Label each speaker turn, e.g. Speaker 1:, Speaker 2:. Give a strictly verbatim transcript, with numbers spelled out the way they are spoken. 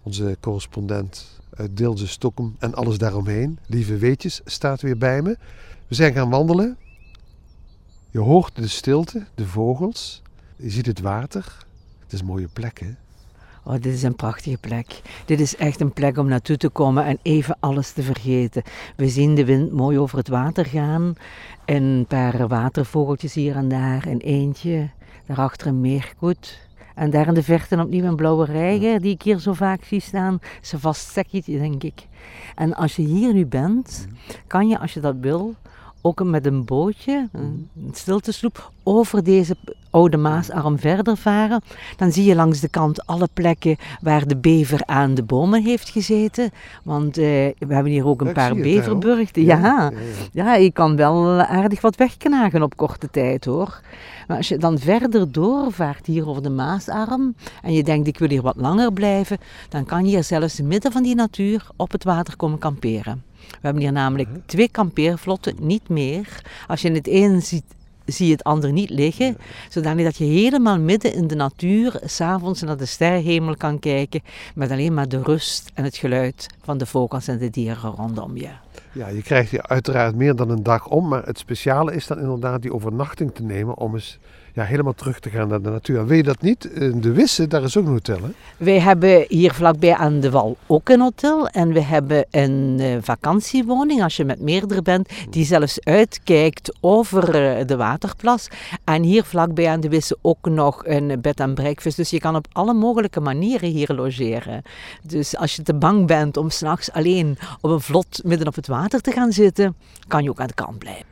Speaker 1: onze correspondent uit Deelze, Stockholm en alles daaromheen. Lieve Weetjes staat weer bij me. We zijn gaan wandelen. Je hoort de stilte, de vogels. Je ziet het water. Het is een mooie plek, hè?
Speaker 2: Oh, dit is een prachtige plek. Dit is echt een plek om naartoe te komen en even alles te vergeten. We zien de wind mooi over het water gaan. En een paar watervogeltjes hier en daar. Een eendje. Daarachter een meerkoet. En daar in de verte opnieuw een blauwe reiger die ik hier zo vaak zie staan. Is een vast sekje, denk ik. En als je hier nu bent, kan je, als je dat wil, ook met een bootje, een stiltesloep, over deze oude Maasarm verder varen. Dan zie je langs de kant alle plekken waar de bever aan de bomen heeft gezeten. Want uh, we hebben hier ook een
Speaker 1: ja,
Speaker 2: paar beverburgten. Ja, ja, ja. ja, je kan wel aardig wat wegknagen op korte tijd, hoor. Maar als je dan verder doorvaart hier over de Maasarm en je denkt ik wil hier wat langer blijven, dan kan je hier zelfs in het midden van die natuur op het water komen kamperen. We hebben hier namelijk twee kampeervlotten, niet meer. Als je het een ziet, zie je het ander niet liggen. Zodanig dat je helemaal midden in de natuur 's avonds naar de sterrenhemel kan kijken. Met alleen maar de rust en het geluid van de vogels en de dieren rondom je.
Speaker 1: Ja, je krijgt hier uiteraard meer dan een dag om. Maar het speciale is dan inderdaad die overnachting te nemen om eens ja, helemaal terug te gaan naar de natuur. En weet je dat niet? In de Wisse, daar is ook een hotel, hè?
Speaker 2: Wij hebben hier vlakbij aan de Wal ook een hotel. En we hebben een uh, vakantiewoning, als je met meerdere bent, die zelfs uitkijkt over uh, de waterplas. En hier vlakbij aan de Wisse ook nog een bed and breakfast. Dus je kan op alle mogelijke manieren hier logeren. Dus als je te bang bent om 's nachts alleen op een vlot midden op het water te gaan zitten, kan je ook aan de kant blijven.